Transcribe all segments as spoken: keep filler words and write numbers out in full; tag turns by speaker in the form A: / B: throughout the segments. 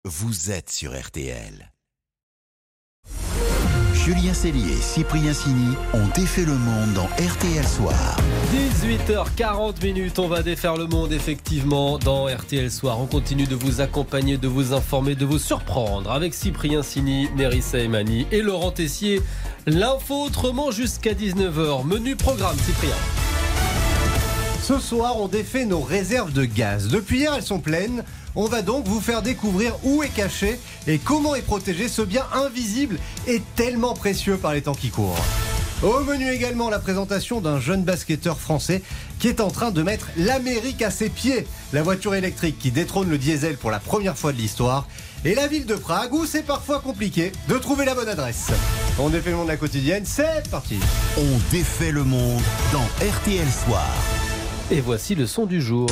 A: vous êtes sur R T L. Julien Cellier et Cyprien Sini ont défait le monde dans R T L Soir.
B: dix-huit heures quarante minutes, on va défaire le monde effectivement dans R T L Soir. On continue de vous accompagner, de vous informer, de vous surprendre avec Cyprien Sini, Nerissa Emani et Laurent Tessier. L'info autrement jusqu'à dix-neuf heures. Menu programme, Cyprien.
C: Ce soir, on défait nos réserves de gaz. Depuis hier, elles sont pleines. On va donc vous faire découvrir où est caché et comment est protégé ce bien invisible et tellement précieux par les temps qui courent. Au menu également, la présentation d'un jeune basketteur français qui est en train de mettre l'Amérique à ses pieds. La voiture électrique qui détrône le diesel pour la première fois de l'histoire. Et la ville de Prague où c'est parfois compliqué de trouver la bonne adresse. On défait le monde de la quotidienne, c'est parti.
A: On défait le monde dans R T L Soir.
B: Et voici le son du jour.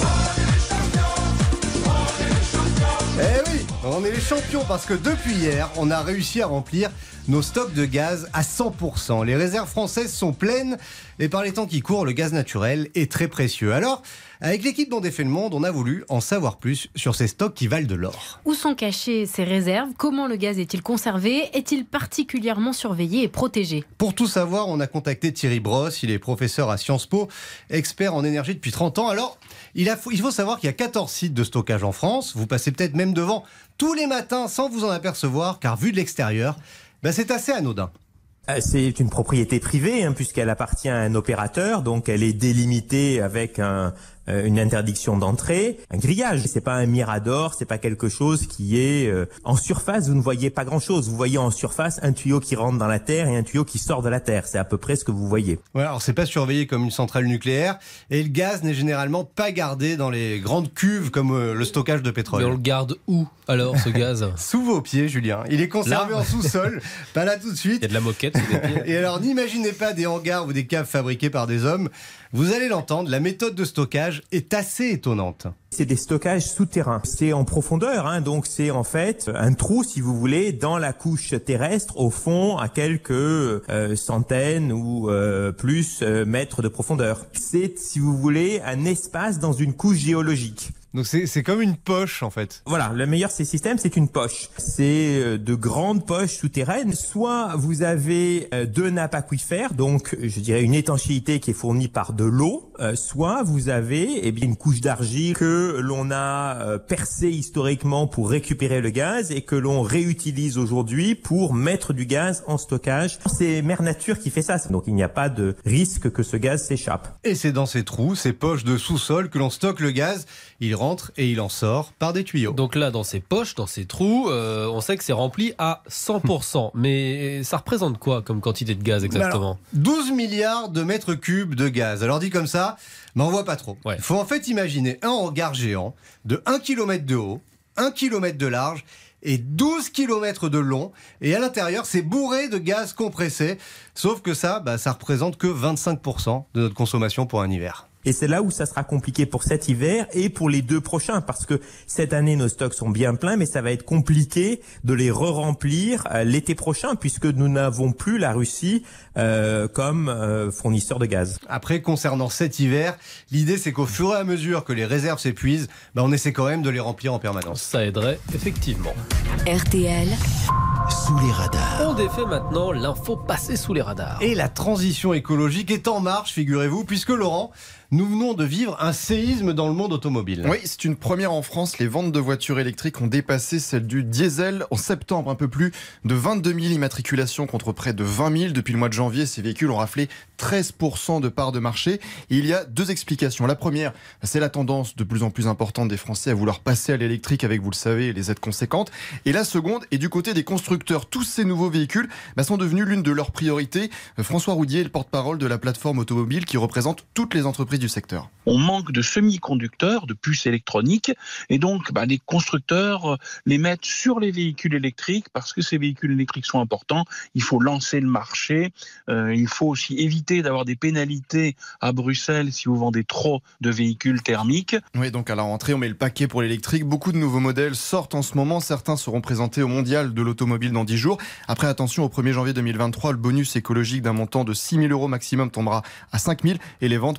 C: Eh oui, on est les champions parce que depuis hier, on a réussi à remplir nos stocks de gaz à cent pour cent. Les réserves françaises sont pleines et par les temps qui courent, le gaz naturel est très précieux. Alors, avec l'équipe dont défait le monde, on a voulu en savoir plus sur ces stocks qui valent de l'or.
D: Où sont cachées ces réserves? Comment le gaz est-il conservé? Est-il particulièrement surveillé et protégé?
C: Pour tout savoir, on a contacté Thierry Brosse. Il est professeur à Sciences Po, expert en énergie depuis trente ans. Alors, il, a, il faut savoir qu'il y a quatorze sites de stockage en France. Vous passez peut-être même devant tous les matins sans vous en apercevoir, car vu de l'extérieur, ben c'est assez anodin.
E: C'est une propriété privée hein, puisqu'elle appartient à un opérateur, donc elle est délimitée avec un, euh, une interdiction d'entrée, un grillage. C'est pas un mirador, c'est pas quelque chose qui est euh, en surface. Vous ne voyez pas grand-chose. Vous voyez en surface un tuyau qui rentre dans la terre et un tuyau qui sort de la terre. C'est à peu près ce que vous voyez.
C: Ouais, alors c'est pas surveillé comme une centrale nucléaire et le gaz n'est généralement pas gardé dans les grandes cuves comme euh, le stockage de pétrole.
B: Mais on le garde où alors ce gaz?
C: Sous vos pieds, Julien. Il est conservé
B: là,
C: en sous-sol. Pas là tout de suite.
B: Il y a de la moquette.
C: Et alors, n'imaginez pas des hangars ou des caves fabriquées par des hommes. Vous allez l'entendre, la méthode de stockage est assez étonnante.
E: C'est des stockages souterrains. C'est en profondeur, hein, donc c'est en fait un trou, si vous voulez, dans la couche terrestre, au fond, à quelques euh, centaines ou euh, plus euh, mètres de profondeur. C'est, si vous voulez, un espace dans une couche géologique.
C: Donc c'est, c'est comme une poche en fait.
E: Voilà, le meilleur de ces systèmes, c'est une poche. C'est de grandes poches souterraines. Soit vous avez deux nappes aquifères, donc je dirais une étanchéité qui est fournie par de l'eau, euh, soit vous avez eh bien, une couche d'argile que l'on a euh, percée historiquement pour récupérer le gaz et que l'on réutilise aujourd'hui pour mettre du gaz en stockage. C'est Mère Nature qui fait ça, donc il n'y a pas de risque que ce gaz s'échappe.
C: Et c'est dans ces trous, ces poches de sous-sol que l'on stocke le gaz. Il rentre et il en sort par des tuyaux.
B: Donc là, dans ces poches, dans ces trous, euh, on sait que c'est rempli à cent pour cent. Mais ça représente quoi comme quantité de gaz exactement?
C: Alors, douze milliards de mètres cubes de gaz. Alors dit comme ça, mais on voit pas trop. Il ouais. faut en fait imaginer un hangar géant de un kilomètre de haut, un kilomètre de large et douze kilomètres de long. Et à l'intérieur, c'est bourré de gaz compressé. Sauf que ça, bah, ça représente que vingt-cinq pour cent de notre consommation pour un hiver.
E: Et c'est là où ça sera compliqué pour cet hiver et pour les deux prochains, parce que cette année, nos stocks sont bien pleins, mais ça va être compliqué de les re-remplir euh, l'été prochain, puisque nous n'avons plus la Russie euh, comme euh, fournisseur de gaz.
C: Après, concernant cet hiver, l'idée c'est qu'au fur et à mesure que les réserves s'épuisent, bah, on essaie quand même de les remplir en permanence.
B: Ça aiderait, effectivement.
D: R T L
A: sous les radars.
B: On défait maintenant l'info passée sous les radars.
C: Et la transition écologique est en marche, figurez-vous, puisque Laurent, nous venons de vivre un séisme dans le monde automobile.
F: Oui, c'est une première en France. Les ventes de voitures électriques ont dépassé celles du diesel. En septembre, un peu plus de vingt-deux mille immatriculations contre près de vingt mille. Depuis le mois de janvier, ces véhicules ont raflé treize pour cent de part de marché. Et il y a deux explications. La première, c'est la tendance de plus en plus importante des Français à vouloir passer à l'électrique avec, vous le savez, les aides conséquentes. Et la seconde est du côté des constructeurs. Tous ces nouveaux véhicules bah, sont devenus l'une de leurs priorités. François Roudier est le porte-parole de la plateforme automobile qui représente toutes les entreprises du secteur.
G: On manque de semi-conducteurs, de puces électroniques, et donc bah, les constructeurs les mettent sur les véhicules électriques parce que ces véhicules électriques sont importants. Il faut lancer le marché. Euh, il faut aussi éviter d'avoir des pénalités à Bruxelles si vous vendez trop de véhicules thermiques.
F: Oui, donc à la rentrée, on met le paquet pour l'électrique. Beaucoup de nouveaux modèles sortent en ce moment. Certains seront présentés au Mondial de l'automobile dans dix jours. Après, attention, au premier janvier deux mille vingt-trois, le bonus écologique d'un montant de six mille euros maximum tombera à cinq mille et les ventes pourraient donc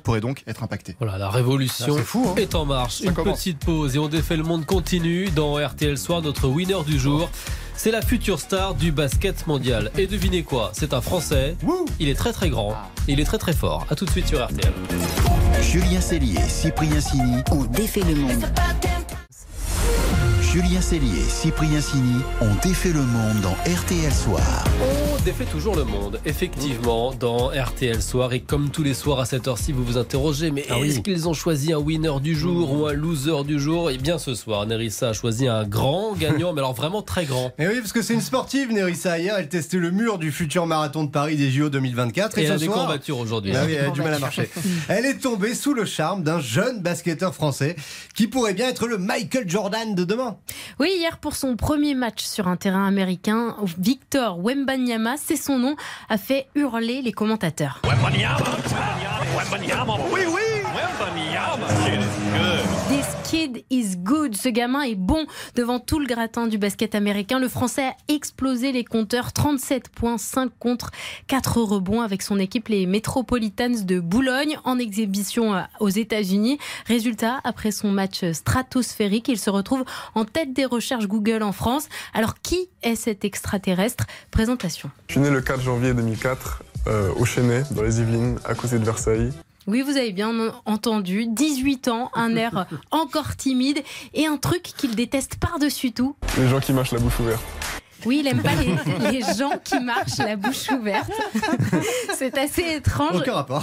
F: être impacté.
B: Voilà, la révolution
C: Ah, c'est fou, hein.
B: est en marche.
F: Ça
B: Une
F: commence.
B: petite pause et on défait le monde continue dans R T L Soir. Notre winner du jour, c'est la future star du basket mondial. Et devinez quoi, c'est un Français.
C: Wouh.
B: Il est très très grand, il est très très fort. A tout de suite sur R T L.
A: Julien Cellier, Cyprien Sini.
H: On défait le monde.
A: Julien Cellier, Cyprien Sini ont défait le monde dans R T L Soir.
B: On défait toujours le monde, effectivement, dans R T L Soir. Et comme tous les soirs à cette heure-ci, vous vous interrogez, mais
C: Ah oui.
B: est-ce qu'ils ont choisi un winner du jour ou un loser du jour? Eh bien, ce soir, Nerissa a choisi un grand gagnant, mais alors vraiment très grand.
C: Et oui, parce que c'est une sportive, Nerissa. Hier, elle testait le mur du futur marathon de Paris des J O deux mille vingt-quatre.
B: Et
C: Et,
B: elle a
C: ce
B: des
C: soir,
B: courbatures aujourd'hui.
C: ah oui, elle a du mal à marcher. Elle est tombée sous le charme d'un jeune basketteur français qui pourrait bien être le Michael Jordan de demain.
D: Oui, hier pour son premier match sur un terrain américain, Victor Wembanyama, c'est son nom, a fait hurler les commentateurs. This kid is good. Ce gamin est bon devant tout le gratin du basket américain. Le Français a explosé les compteurs, trente-sept points, cinq contre, quatre rebonds avec son équipe, les Metropolitans de Boulogne, en exhibition aux États-Unis. Résultat, après son match stratosphérique, il se retrouve en tête des recherches Google en France. Alors, qui est cet extraterrestre? Présentation.
I: Je suis né le quatre janvier deux mille quatre euh, au Chênay, dans les Yvelines, à côté de Versailles.
D: Oui, vous avez bien entendu, dix-huit ans, un air encore timide et un truc qu'il déteste par-dessus tout.
I: Les gens qui mâchent la bouche ouverte.
D: Oui, il aime pas les, les gens qui marchent la bouche ouverte. C'est assez étrange.
C: Aucun rapport.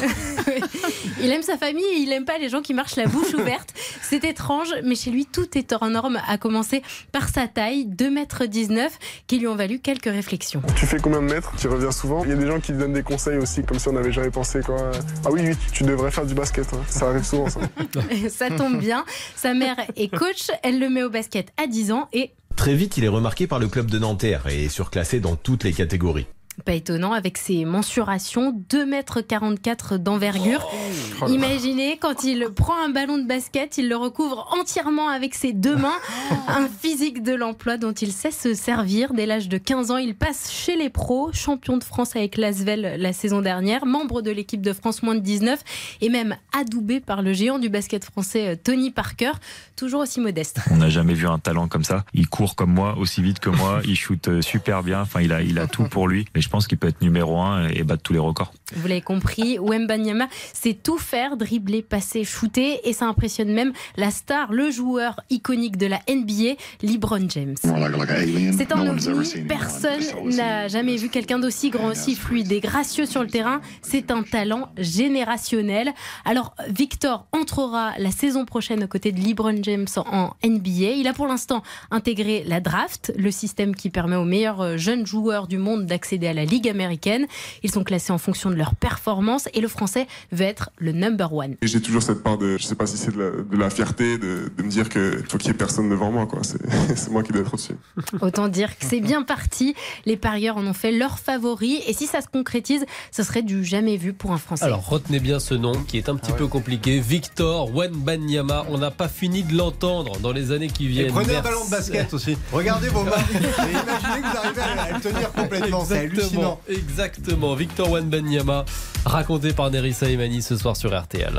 D: Il aime sa famille et il aime pas les gens qui marchent la bouche ouverte. C'est étrange, mais chez lui, tout est hors norme, à commencer par sa taille, deux mètres dix-neuf, qui lui ont valu quelques réflexions.
I: Tu fais combien de mètres? Tu reviens souvent. Il y a des gens qui te donnent des conseils aussi, comme si on n'avait jamais pensé quoi. Ah oui, oui, tu devrais faire du basket. Hein. Ça arrive souvent, ça.
D: Ça tombe bien. Sa mère est coach, elle le met au basket à dix ans et...
J: Très vite, il est remarqué par le club de Nanterre et est surclassé dans toutes les catégories.
D: Pas étonnant avec ses mensurations, deux mètres quarante-quatre d'envergure.
I: Oh.
D: Imaginez, quand il prend un ballon de basket, il le recouvre entièrement avec ses deux mains. Un physique de l'emploi dont il sait se servir. Dès l'âge de quinze ans, il passe chez les pros, champion de France avec l'Asvel la saison dernière, membre de l'équipe de France moins de dix-neuf et même adoubé par le géant du basket français Tony Parker, toujours aussi modeste.
K: On n'a jamais vu un talent comme ça. Il court comme moi, aussi vite que moi, il shoot super bien, enfin il a, il a tout pour lui. Mais je pense qu'il peut être numéro un et battre tous les records.
D: Vous l'avez compris, Wembanyama sait tout faire, dribbler, passer, shooter, et ça impressionne même la star, le joueur iconique de la N B A, LeBron James. C'est un ovni, personne n'a jamais vu quelqu'un d'aussi grand, aussi fluide et gracieux sur le terrain. C'est un talent générationnel. Alors Victor entrera la saison prochaine aux côtés de LeBron James en N B A. Il a pour l'instant intégré la draft, le système qui permet aux meilleurs jeunes joueurs du monde d'accéder à la Ligue américaine. Ils sont classés en fonction de leur performance et le Français veut être le number one.
I: Et j'ai toujours cette part de, je sais pas si c'est de la, de la fierté, de, de me dire que faut qu'il y ait personne devant moi, quoi. C'est, c'est moi qui dois être au-dessus.
D: Autant dire que c'est bien parti. Les parieurs en ont fait leur favori et si ça se concrétise, ce serait du jamais vu pour un Français.
B: Alors retenez bien ce nom qui est un petit ah ouais. peu compliqué. Victor Wembanyama. On n'a pas fini de l'entendre dans les années qui viennent.
C: Et prenez Merci. un ballon de basket aussi. Regardez vos mains et imaginez que vous arrivez à le tenir complètement. C'est hallucinant.
B: Exactement. Victor Wembanyama, raconté par Nerissa Emani ce soir sur R T L.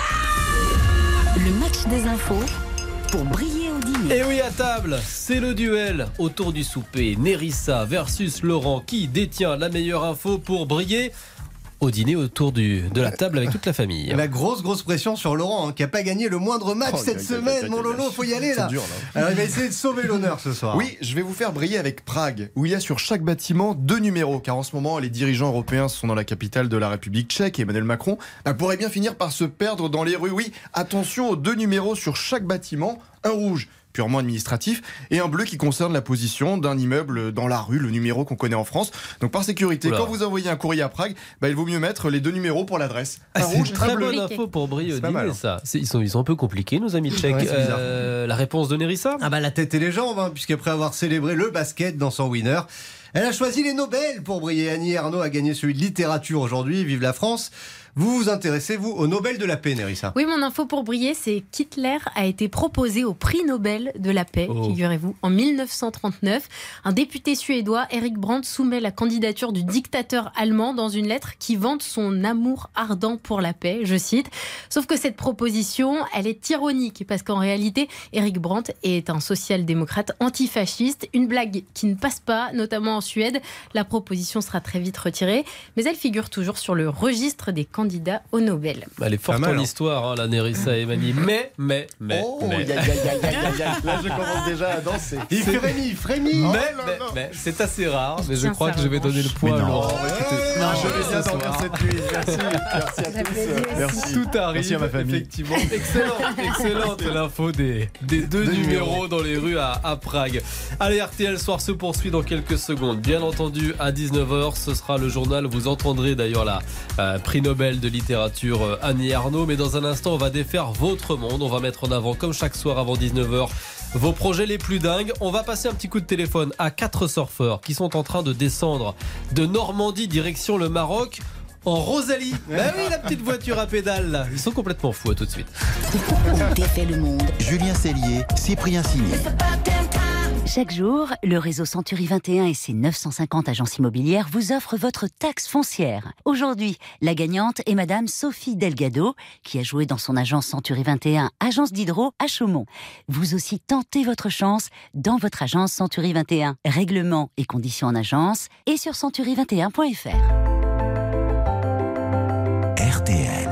H: Le match des infos pour briller au dîner.
B: Et oui, à table, c'est le duel autour du souper. Nerissa versus Laurent. Qui détient la meilleure info pour briller au dîner autour du, de la table avec toute la famille?
C: La grosse grosse pression sur Laurent hein, qui n'a pas gagné le moindre match oh, cette semaine. Mon Lolo, faut y aller là. Dur, là. Alors il va essayer de sauver l'honneur ce soir.
F: Oui, je vais vous faire briller avec Prague, où il y a sur chaque bâtiment deux numéros, car en ce moment les dirigeants européens sont dans la capitale de la République tchèque et Emmanuel Macron bah, pourrait bien finir par se perdre dans les rues. Oui, attention aux deux numéros sur chaque bâtiment, un rouge purement administratif et un bleu qui concerne la position d'un immeuble dans la rue, le numéro qu'on connaît en France. Donc par sécurité, Oula. quand vous envoyez un courrier à Prague, bah, il vaut mieux mettre les deux numéros pour l'adresse.
B: Ah, c'est rouge, une très bonne info pour briller au dîner, ça. C'est, ils, sont, ils sont un peu compliqués, nos amis tchèques. Ouais, euh, la réponse de Nerissa?
C: Ah bah la tête et les jambes, hein, puisqu'après avoir célébré le basket dans son winner, elle a choisi les Nobel pour briller. Annie Ernaux a gagné celui de littérature aujourd'hui. Vive la France! Vous vous intéressez, vous, au Nobel de la paix, Nerissa?
D: Oui, mon info pour briller, c'est qu'Hitler a été proposé au prix Nobel de la paix, oh. figurez-vous, en mille neuf cent trente-neuf. Un député suédois, Erik Brandt, soumet la candidature du dictateur allemand dans une lettre qui vante son amour ardent pour la paix, je cite. Sauf que cette proposition, elle est ironique, parce qu'en réalité, Erik Brandt est un social-démocrate antifasciste. Une blague qui ne passe pas, notamment en Suède. La proposition sera très vite retirée, mais elle figure toujours sur le registre des candidats au Nobel.
B: Elle est forte en histoire, hein, la Nerissa Emani. Mais, mais, mais,
F: oh,
B: mais.
F: Y a, y a, y a, y a, y a. Là, je commence déjà à danser.
C: Il frémit, il frémit.
B: Mais, oh, mais, mais, c'est assez rare, mais je crois que je vais donner le point à Laurent.
F: Non, non, je vais bien dormir cette nuit. Merci, merci à tous.
B: Merci. Tout arrive, merci à ma famille. Effectivement. Excellent, excellente l'info des, des deux, deux numéros, numéros dans les rues à, à Prague. Allez, R T L Soir se poursuit dans quelques secondes. Bien entendu, à dix-neuf heures, ce sera le journal. Vous entendrez d'ailleurs la euh, prix Nobel de littérature euh, Annie Ernaux. Mais dans un instant, on va défaire votre monde. On va mettre en avant, comme chaque soir avant dix-neuf heures, vos projets les plus dingues. On va passer un petit coup de téléphone à quatre surfeurs qui sont en train de descendre de Normandie direction le Maroc en Rosalie. Bah oui, la petite voiture à pédales là. Ils sont complètement fous. À tout de suite.
H: On défait le monde.
A: Julien Cellier, Cyprien Signé.
H: Chaque jour, le réseau Century vingt et un et ses neuf cent cinquante agences immobilières vous offrent votre taxe foncière. Aujourd'hui, la gagnante est Madame Sophie Delgado, qui a joué dans son agence Century vingt et un, agence d'hydro à Chaumont. Vous aussi tentez votre chance dans votre agence Century vingt et un. Règlements et conditions en agence et sur century vingt et un point f r.
A: R T L.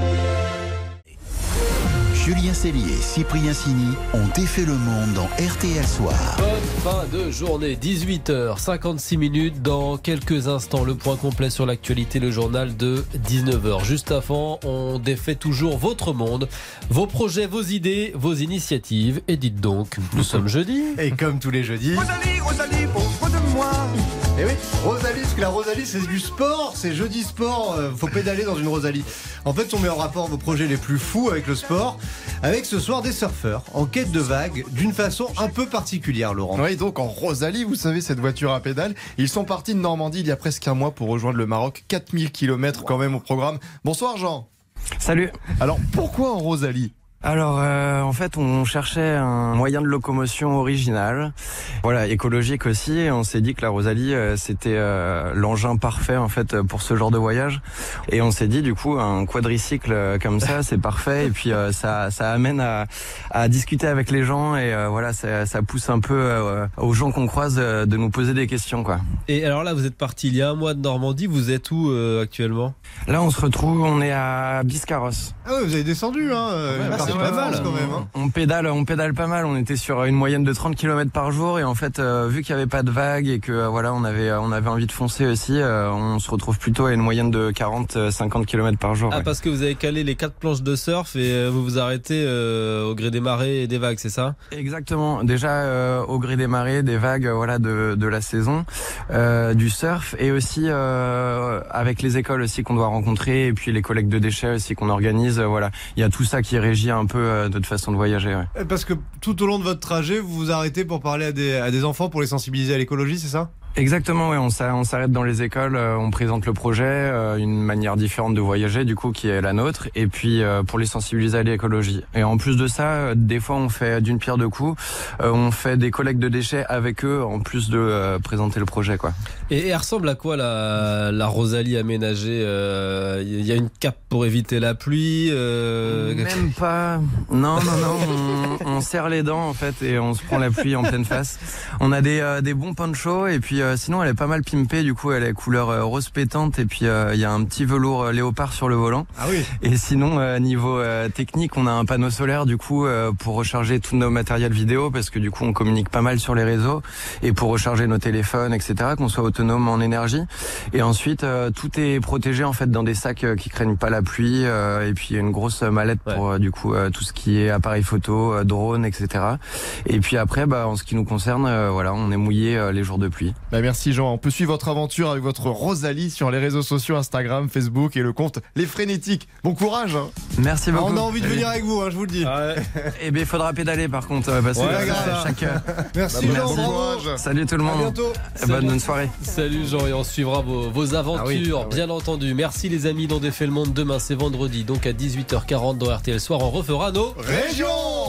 A: Julien Cellier et Cyprien Signy ont défait le monde dans R T L Soir.
B: Bonne fin de journée, dix-huit heures cinquante-six minutes. Dans quelques instants, le point complet sur l'actualité, le journal de dix-neuf heures. Juste avant, on défait toujours votre monde, vos projets, vos idées, vos initiatives. Et dites donc, nous sommes jeudi.
C: Et comme tous les jeudis...
L: Rosalie, Rosalie, pauvre de moi.
C: Et oui, Rosalie, parce que la Rosalie c'est du sport, c'est jeudi sport, euh, faut pédaler dans une Rosalie. En fait, on met en rapport vos projets les plus fous avec le sport, avec ce soir des surfeurs en quête de vagues d'une façon un peu particulière, Laurent.
F: Oui, donc en Rosalie, vous savez, cette voiture à pédales, ils sont partis de Normandie il y a presque un mois pour rejoindre le Maroc, quatre mille kilomètres quand même au programme. Bonsoir Jean.
M: Salut.
F: Alors pourquoi en Rosalie ?
M: Alors euh, en fait on cherchait un moyen de locomotion original, voilà, écologique aussi, et on s'est dit que la Rosalie euh, c'était euh, l'engin parfait en fait pour ce genre de voyage, et on s'est dit du coup un quadricycle euh, comme ça c'est parfait, et puis euh, ça ça amène à, à discuter avec les gens, et euh, voilà ça, ça pousse un peu euh, aux gens qu'on croise euh, de nous poser des questions quoi.
B: Et alors là vous êtes parti il y a un mois de Normandie, vous êtes où euh, actuellement ?
M: Là on se retrouve, on est à Biscarrosse.
C: Ah ouais, vous avez descendu hein.
M: Ouais,
C: bah,
M: c'est pas mal quand même. Hein. On pédale, on pédale pas mal. On était sur une moyenne de trente kilomètres par jour, et en fait, euh, vu qu'il y avait pas de vagues et que euh, voilà, on avait, on avait envie de foncer aussi, euh, on se retrouve plutôt à une moyenne de quarante à cinquante kilomètres par jour.
B: Ah,
M: ouais.
B: Parce que vous avez calé les quatre planches de surf et euh, vous vous arrêtez euh, au gré des marées et des vagues, c'est ça ?
M: Exactement. Déjà euh, au gré des marées, des vagues, voilà, de, de la saison, euh, du surf, et aussi euh, avec les écoles aussi qu'on doit rencontrer, et puis les collectes de déchets aussi qu'on organise. Euh, voilà, il y a tout ça qui régit un peu euh, notre façon de voyager. Ouais.
C: Parce que tout au long de votre trajet, vous vous arrêtez pour parler à des, à des enfants, pour les sensibiliser à l'écologie, c'est ça ?
M: Exactement, ouais, on s'arrête dans les écoles, euh, on présente le projet, euh, une manière différente de voyager, du coup, qui est la nôtre, et puis euh, pour les sensibiliser à l'écologie. Et en plus de ça, euh, des fois, on fait d'une pierre deux coups, euh, on fait des collectes de déchets avec eux, en plus de euh, présenter le projet, quoi.
B: Et, et elle ressemble à quoi la, la Rosalie aménagée ? Il euh, y a une cape pour éviter la pluie euh...
M: Même pas. Non, non, non. On, on serre les dents en fait et on se prend la pluie en pleine face. On a des, euh, des bons ponchos, et puis euh, sinon elle est pas mal pimpée. Du coup, elle est couleur euh, rose pétante, et puis il euh, y a un petit velours euh, léopard sur le volant.
C: Ah oui.
M: Et sinon euh, niveau euh, technique, on a un panneau solaire du coup euh, pour recharger tous nos matériels vidéo, parce que du coup on communique pas mal sur les réseaux, et pour recharger nos téléphones, et cetera, qu'on soit autonome en énergie. Et ensuite euh, tout est protégé en fait dans des sacs euh, qui craignent pas la pluie, euh, et puis il y a une grosse mallette pour ouais. euh, du coup euh, tout ce qui est appareil photo, euh, drone, et cetera. Et puis après, bah en ce qui nous concerne, euh, voilà, on est mouillé euh, les jours de pluie.
F: Bah, merci Jean. On peut suivre votre aventure avec votre Rosalie sur les réseaux sociaux Instagram, Facebook et le compte Les Frénétiques. Bon courage. Hein.
M: Merci beaucoup.
C: Ah, on a envie de venir avec vous, hein, je vous le dis.
M: Ouais. Eh bien, il faudra pédaler par contre. Parce
C: ouais,
M: que
C: grave.
M: chaque...
C: Merci
F: bah,
C: Jean,
F: bon
C: bravo.
M: Salut tout le monde.
C: À bientôt.
M: Bonne, bonne soirée.
B: Salut Jean, et on suivra vos, vos aventures, ah oui, ah oui. bien entendu. Merci les amis d'On défait le monde. Demain c'est vendredi, donc à dix-huit heures quarante dans R T L Soir, on refera nos
F: régions.